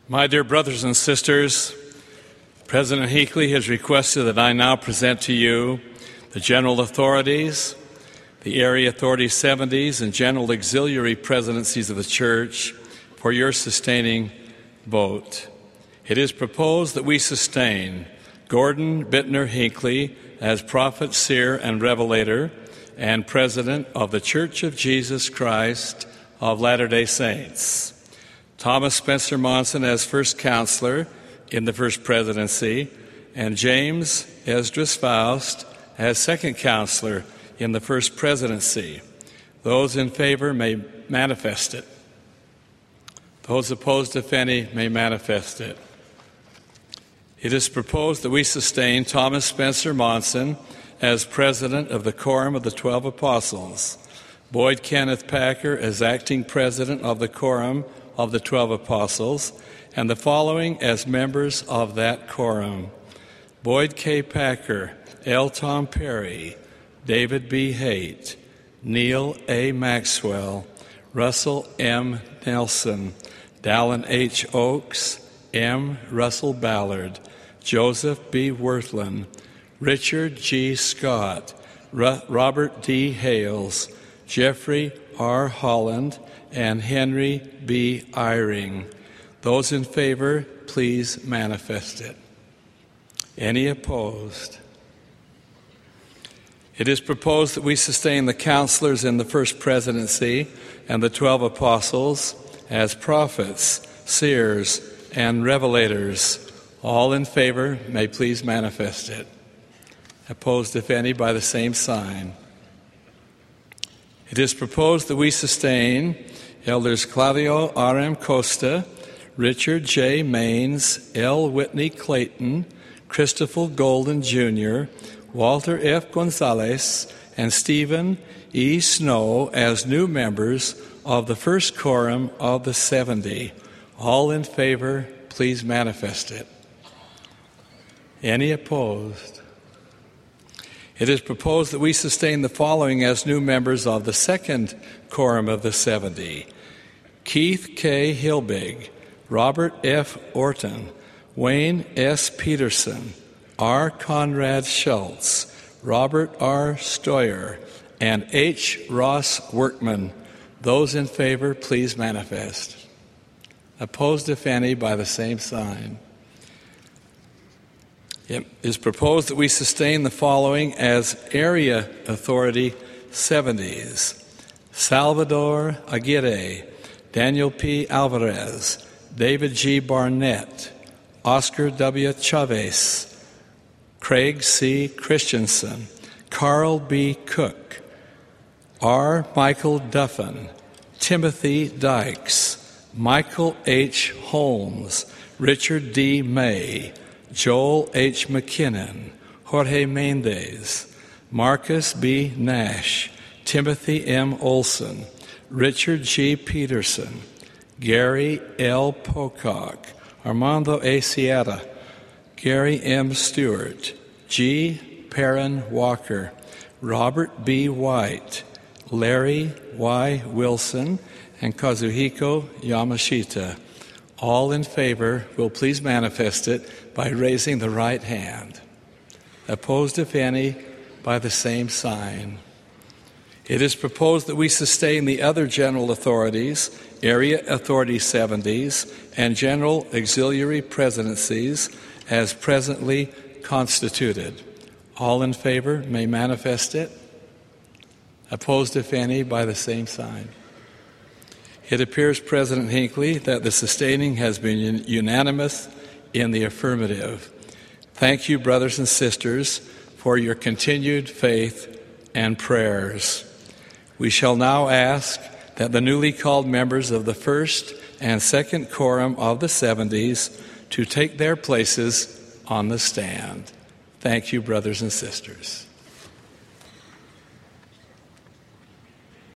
My dear brothers and sisters, President Hinckley has requested that I now present to you the general authorities, the area authority 70s, and general auxiliary presidencies of the church for your sustaining vote. It is proposed that we sustain Gordon Bittner Hinckley as prophet, seer, and revelator, and president of the Church of Jesus Christ of Latter-day Saints. Thomas Spencer Monson as first counselor in the first presidency, and James Esdras Faust as second counselor in the first presidency. Those in favor may manifest it. Those opposed, if any, may manifest it. It is proposed that we sustain Thomas Spencer Monson as president of the Quorum of the 12 Apostles, Boyd Kenneth Packer as acting president of the Quorum of the 12 Apostles, and the following as members of that quorum: Boyd K. Packer, L. Tom Perry, David B. Haight, Neil A. Maxwell, Russell M. Nelson, Dallin H. Oaks, M. Russell Ballard, Joseph B. Wirthlin, Richard G. Scott, Robert D. Hales, Jeffrey R. Holland, and Henry B. Eyring. Those in favor, please manifest it. Any opposed? It is proposed that we sustain the counselors in the first presidency and the 12 apostles as prophets, seers, and revelators. All in favor may please manifest it. Opposed, if any, by the same sign. It is proposed that we sustain Elders Claudio R.M. Costa, Richard J. Maines, L. Whitney Clayton, Christopher Golden Jr., Walter F. Gonzalez, and Stephen E. Snow as new members of the first quorum of the 70. All in favor, please manifest it. Any opposed? It is proposed that we sustain the following as new members of the second quorum of the 70. Keith K. Hilbig, Robert F. Orton, Wayne S. Peterson, R. Conrad Schultz, Robert R. Stoyer, and H. Ross Workman. Those in favor, please manifest. Opposed, if any, by the same sign. It is proposed that we sustain the following as area authority 70s. Salvador Aguirre, Daniel P. Alvarez, David G. Barnett, Oscar W. Chavez, Craig C. Christensen, Carl B. Cook, R. Michael Duffin, Timothy Dykes, Michael H. Holmes, Richard D. May, Joel H. McKinnon, Jorge Mendez, Marcus B. Nash, Timothy M. Olson, Richard G. Peterson, Gary L. Pocock, Armando A. Sierra, Gary M. Stewart, G. Perrin Walker, Robert B. White, Larry Y. Wilson, and Kazuhiko Yamashita. All in favor will please manifest it by raising the right hand. Opposed, if any, by the same sign. It is proposed that we sustain the other general authorities, area authority 70s, and general auxiliary presidencies as presently constituted. All in favor may manifest it. Opposed, if any, by the same sign. It appears, President Hinckley, that the sustaining has been unanimous in the affirmative. Thank you, brothers and sisters, for your continued faith and prayers. We shall now ask that the newly called members of the first and second quorum of the 70s to take their places on the stand. Thank you, brothers and sisters.